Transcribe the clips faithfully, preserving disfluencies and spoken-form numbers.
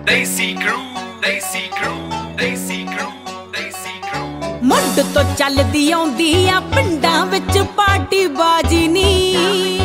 ਦੇਸੀ ਕਰੂ ਦੇਸੀ ਕਰੂ ਦੇਸੀ ਕਰੂ ਦੇਸੀ ਕਰੂ ਮੁੱਢ ਤੋਂ ਚੱਲਦੀ ਆਉਂਦੀ ਆ ਪਿੰਡਾਂ ਵਿੱਚ ਪਾਰਟੀ ਬਾਜੀ ਨੀ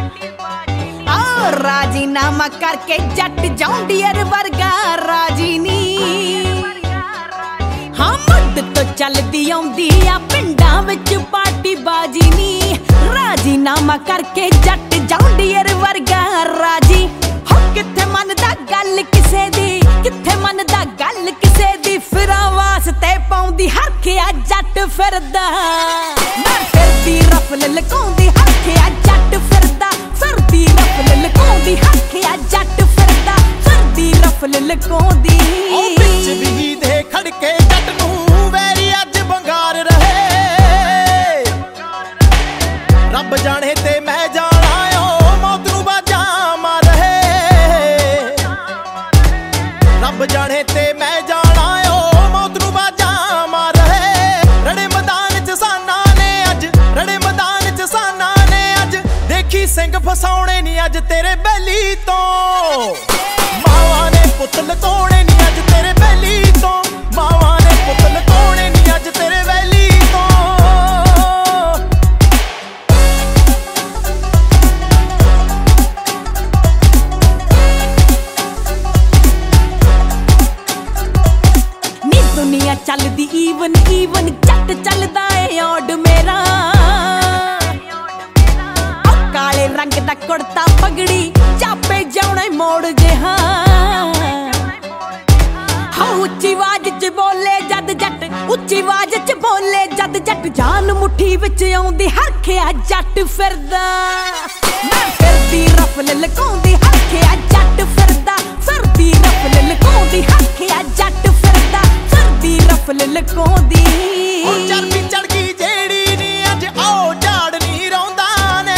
ਆ ਰਾਜੀਨਾਮਾ ਕਰਕੇ ਜੱਟ ਜੌਂਡੀਅਰ ਵਰਗਾ ਰਾਜੀ ਨੀ ਹਾਂ ਮੁੱਢ ਤੋਂ ਚੱਲਦੀ ਆਉਂਦੀ ਆ ਪਿੰਡਾਂ ਵਿੱਚ ਪਾਰਟੀ ਬਾਜੀ ਨੀ ਰਾਜੀਨਾਮਾ ਕਰਕੇ ਜੱਟ ਜੌਂਡੀਅਰ ਵਰਗਾ ਰਾਜੀ ਹੋ ਕਿੱਥੇ ਮੰਨਦਾ ਗੱਲ ਕਿਸੇ ਦੀ ਕਿੱਥੇ ਮੰਨਦਾ ਗੱਲ ਕਿਸੇ ਦੀ ਫਿਰਾਂ ਵਾਸਤੇ ਪਾਉਂਦੀ ਹੱਥਿਆ ਜੱਟ ਫਿਰਦਾ ਮੈਂ ਫਿਰਦੀ ਰਫਲ ਲਕਾਉਂਦੀ ਹੱਥਿਆ ਜੱਟ ਫਿਰਦਾ ਫਿਰਦੀ ਰਫਲ ਲਕਾਉਂਦੀ ਹੱਥਿਆ ਜੱਟ ਫਿਰਦਾ ਫਿਰਦੀ ਰਫਲ ਲਕਾਉਂਦੀ ਉਹ ਵਿੱਚ ਵੀ ਦੇ ਖੜ ਕੇ ਜੱਟ ਨੂੰ ਵੈਰੀ ਅੱਜ ਬੰਗਾਰ ਰਹੇ ਰੱਬ ਜਾਣੇ ਤੇ ਮੈਂ ਜਾਣਾ ਓ ਮੌਤ ਨੂੰ ਬਾਜਾਂ ਮਾਰ ਰਹੇ ਰੱਬ ਜਾਣੇ ਤੇ ਮੈਂ ਜਾਣਾ ਓ ਮੌਤ ਨੂੰ ਬਾਜਾਂ ਮਾਰ ਰਹੇ ਰੜੇ ਮੈਦਾਨ ਚ ਸਾਨਾਂ ਨੇ ਅੱਜ ਰੜੇ ਮੈਦਾਨ ਚ ਸਾਨਾਂ ਨੇ ਅੱਜ ਦੇਖੀ ਸਿੰਘ ਫਸਾਉਣੇ ਨੀ ਅੱਜ ਤੇਰੇ ਬੈਲੀ ਤੋਂ ਮਾਵਾਂ ਨੇ ਪੁੱਤ ਲਕਾਉਣੇ ਨੀ ਅੱਜ ਤੇਰੇ ਬੈਲੀ ਤੋਂ ਮਾਵਾਂ ਨੇ ਪੁੱਤ ਲਕਾਉਣੇ ਨੀ ਅੱਜ ਤੇਰੇ ਬੈਲੀ ਤੋਂ ਦੁਨੀਆ ਚੱਲਦੀ ਈਵਨ ਈਵਨ ਜੱਟ ਚੱਲਦਾ ਏ ਔਡ ਮੇਰਾ ਉਹ ਕਾਲੇ ਰੰਗ ਦਾ ਕੁੜਤਾ ਪਗੜੀ ਚਾਪੇ ਜਾਉਣੇ ਮੋੜ ਜਿਹਾ ਹਾਂ ਉੱਚੀ ਆਵਾਜ਼ ਚ ਬੋਲੇ ਜਦ ਜੱਟ ਉੱਚੀ ਆਵਾਜ਼ ਚ ਬੋਲੇ ਜਦ ਜੱਟ ਜਾਨ ਮੁੱਠੀ ਵਿੱਚ ਆਉਂਦੀ ਹਰਖਿਆ ਜੱਟ ਫਿਰਦਾ ਮੈਂ ਫਿਰਦੀ ਰਫਲ ਲਕਾਉਂਦੀ ਹਰਖਿਆ ਜੱਟ ਫਿਰਦਾ ਫਿਰਦੀ ਰਫਲ ਲਕਾਉਂਦੀ ਹਰਖਿਆ ਜੱਟ ਫਿਰਦਾ ਫਿਰਦੀ ਰਫਲ ਲਕਾਉਂਦੀ ਉਹ ਚਰਬੀ ਚੜ ਗਈ ਜਿਹੜੀ ਨੀ ਅੱਜ ਆਓ ਝਾੜ ਨੀ ਰੌਂਦਾ ਨੇ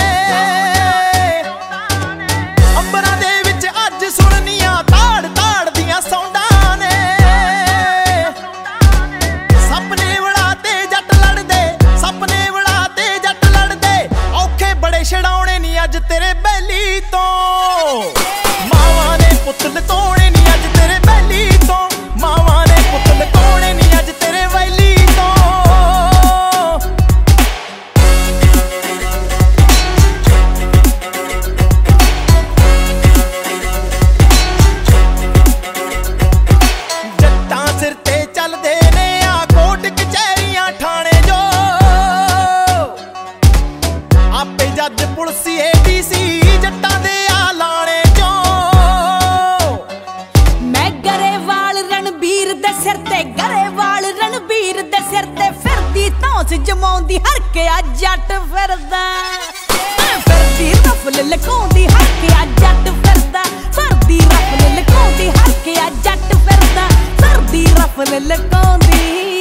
ਅੰਬਰਾਂ ਦੇ ਵਿੱਚ ਅੱਜ ਸੁਣਨੀਆਂ ਤਾੜ ਤਾੜ ਦੀਆਂ ਸੌਂਡਾਂ ਨੇ ਸਪਨੇ ਵੜਾ ਤੇ ਜੱਟ ਲੜਦੇ ਸਪਨੇ ਵੜਾ ਤੇ ਜੱਟ ਲੜਦੇ ਔਖੇ ਬੜੇ ਛਡਾਉਣੇ ਨੀ ਅੱਜ ਤੇਰੇ ਬੈਲੀ ਤੋਂ ਮਾਵਾਂ ਨੇ ਪੁੱਤ ਲਕਾਉਣੇ ਨੀ ਅੱਜ ਤੇਰੇ ਬੈਲੀ ਤੋਂ ਮਾਵਾਂ ਨੇ ਪੁੱਤ ਲਕਾਉਣੇ ਨੀ ਅੱਜ ਤੇਰੇ ਵੈਲੀ ਤੋਂ ਜੱਟਾਂ ਸਿਰ ਤੇ ਚੱਲਦੇ ਨੇ ਆ ਕੋਟ ਕਚਹਿਰੀਆਂ ਠਾਣੇ ਜੋ ਆਪੇ ਜੱਜ ਪੁਲਸੀ ਏ ਡੀ ਸੀ ਜੱਟਾਂ ਦੇ ਆ ਲਾਣੇ ਚੋਂ ਮੈਂ ਗਰੇਵਾਲ ਰਣਬੀਰ ਦੇ ਸਿਰ ਤੇ ਗਰੇਵਾਲ ਰਣਬੀਰ ਦੇ ਸਿਰ ਤੇ ਫਿਰਦੀ ਧੌਂਸ ਜਮਾਉਂਦੀ ਹਰਕਿਆ ਜੱਟ ਫਿਰਦਾ ਮੈਂ ਫਿਰਦੀ ਰਫਲ ਲਕਾਉਂਦੀ ਹਰਕਿਆ ਜੱਟ ਫਿਰਦਾ ਫਿਰਦੀ ਰਫਲ ਲਕਾਉਂਦੀ ਹਰਕਿਆ ਜੱਟ ਫਿਰਦਾ ਫਿਰਦੀ ਰਫਲ ਲਕਾਉਂਦੀ